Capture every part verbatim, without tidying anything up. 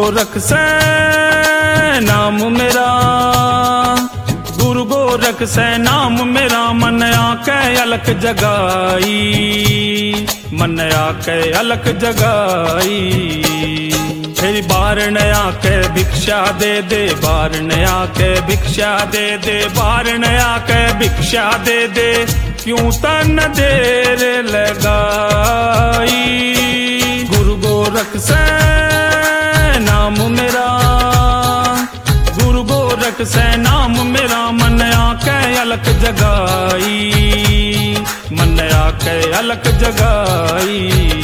गोरख से नाम मेरा, गुरु गोरख से नाम मेरा, मन आके अलख जगाई, मन आके अलख जगाई। फिर बारन आके भिक्षा दे दे, बारन आके भिक्षा दे दे, बारन आके भिक्षा दे दे, क्यों तन देर लगाई। गुरु गोरख से नाम मेरा, गुरु गोरख से नाम मेरा, मन आके अलख जगाई, मन आके अलख जगाई।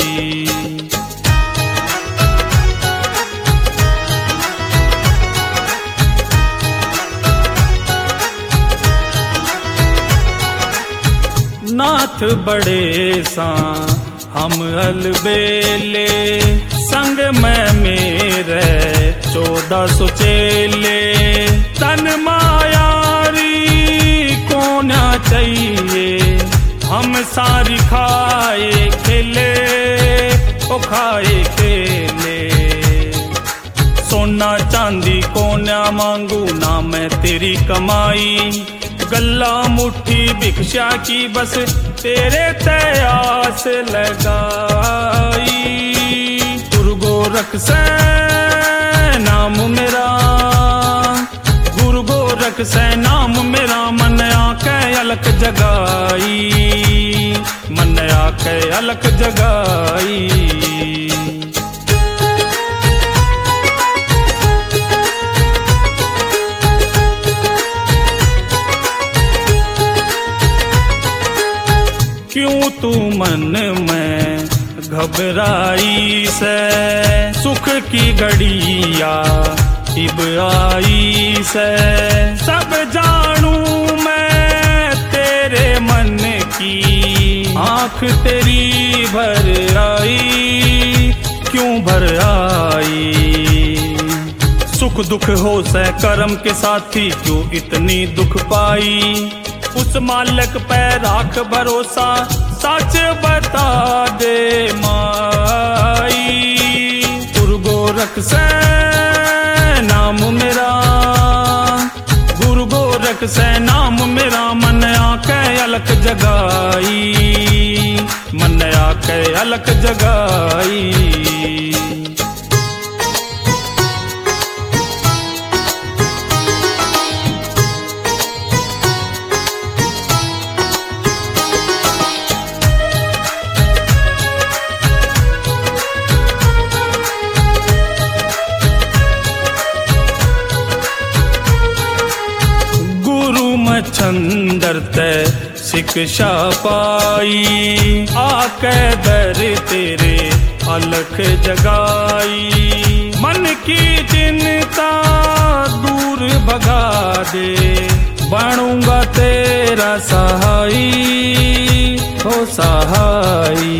नाथ बड़े सा हम अलबेले, संग में मेरे चौदह सौ चेले। तन मायारी को ना चाहिए, हम सारी खाए खेले, ओ खाए खेले। सोना चांदी को ना मांगू, ना मैं तेरी कमाई, गल्ला मुट्ठी भिक्षा की बस तेरे तयास लगाई। गुरु गोरख से नाम मेरा, गुरु गोरख से नाम मेरा, मन आके अलख जगाई, मन आके अलख जगाई। क्यों तू मन में घबराई से, सुख की घड़िया इब आई से। सब जानू मैं तेरे मन की, आँख तेरी भर आई, क्यों भर आई। सुख दुख हो से कर्म के साथी, क्यों इतनी दुख पाई। उस मालिक पे राख भरोसा, सच बता दे माई। गुरु गोरख से नाम मेरा, गुरु गोरख से नाम मेरा, मन आके अलख जगाई, मन आके अलख जगाई। छंदर ते शिक्षा पाई, आके दर तेरे अलख जगाई। मन की चिंता दूर भगा दे, बनूंगा तेरा सहाई, हो सहाई।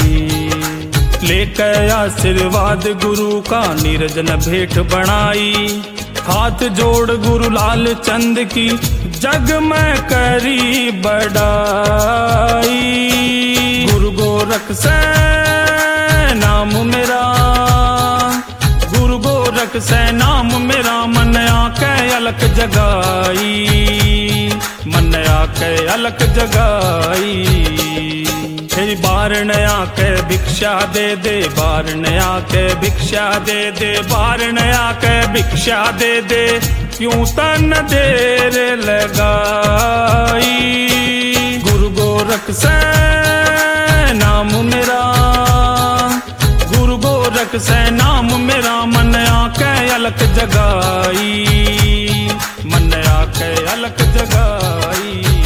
लेकर आशीर्वाद गुरु का निर्जन भेंट बनाई, हाथ जोड़ गुरु लाल चंद की जग में करी बड़ाई। गुरु गोरख से नाम मेरा, गुरु गोरख से नाम मेरा, मन आके अलख जगाई, मन आके अलख जगाई। फिर बारन आके भिक्षा दे दे, बारन आके भिक्षा दे दे, बारन आके भिक्षा दे दे, क्यों तन देर लगाई। गुरु गोरख से नाम मेरा, गुरु गोरख से नाम मेरा, मन आके अलख जगाई, मन आके अलख जगाई।